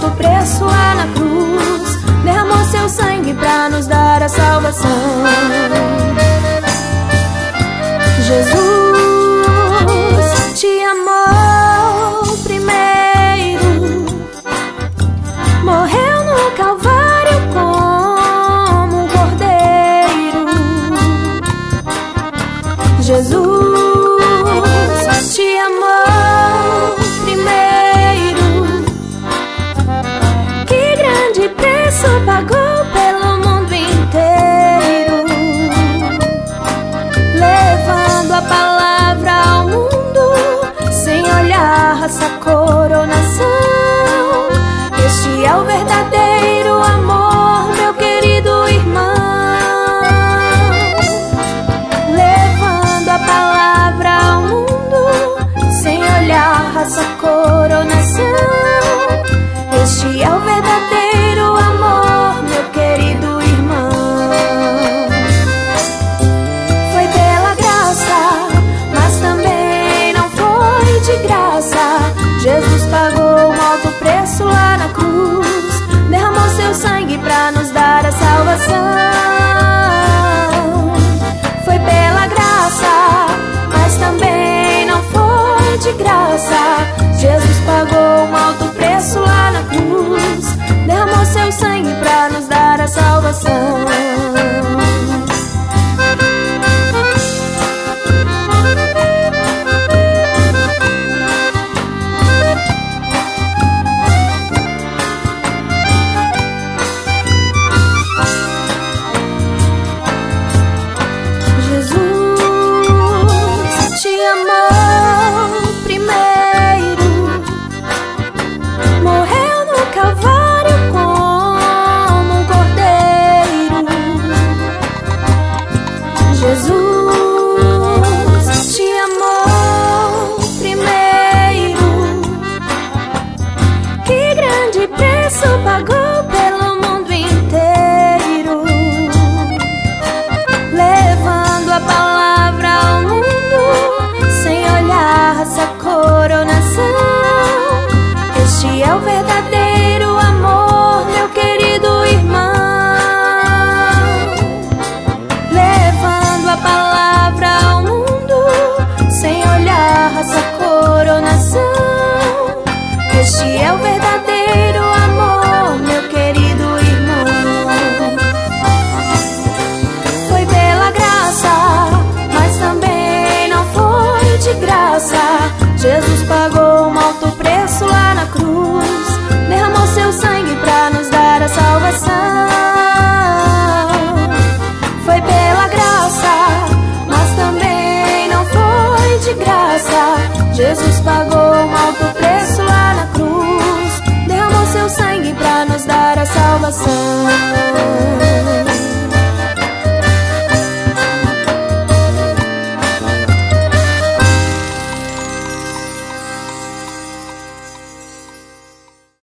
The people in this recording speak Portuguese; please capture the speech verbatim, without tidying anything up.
alto preço lá na cruz, derramou seu sangue pra nos dar a salvação. Jesus te amou primeiro, morreu no Calvário como um cordeiro. Jesus te amou primeiro, que grande preço pagou pelo mundo inteiro, levando a palavra ao mundo sem olhar raça, cor ou nação. Este é o verdadeiro amor, meu querido irmão, levando a palavra ao mundo sem olhar raça, cor ou nação. Este é o verdadeiro amor, meu querido irmão. Foi pela graça, mas também não foi de graça. Jesus pagou um alto preço lá na cruz, derramou seu sangue pra nos dar a salvação. Foi pela graça, mas também não foi de graça. Jesus pagou um alto preço lá na cruz, derramou seu sangue pra nos dar a salvação. Jesus te amou primeiro, morreu no Calvário como um cordeiro. Jesus te amou primeiro, que grande preço pagou pelo mundo inteiro, levando a palavra ao mundo sem olhar raça, cor ou nação. Este é o verdadeiro amor, meu querido irmão, levando a palavra ao mundo sem olhar raça, cor ou nação. Este é o verdadeiro amor, meu querido irmão. Foi pela graça, mas também não foi de graça. Jesus pagou um alto preço lá na cruz, derramou seu sangue pra nos dar a salvação. Foi pela graça, mas também não foi de graça. Jesus pagou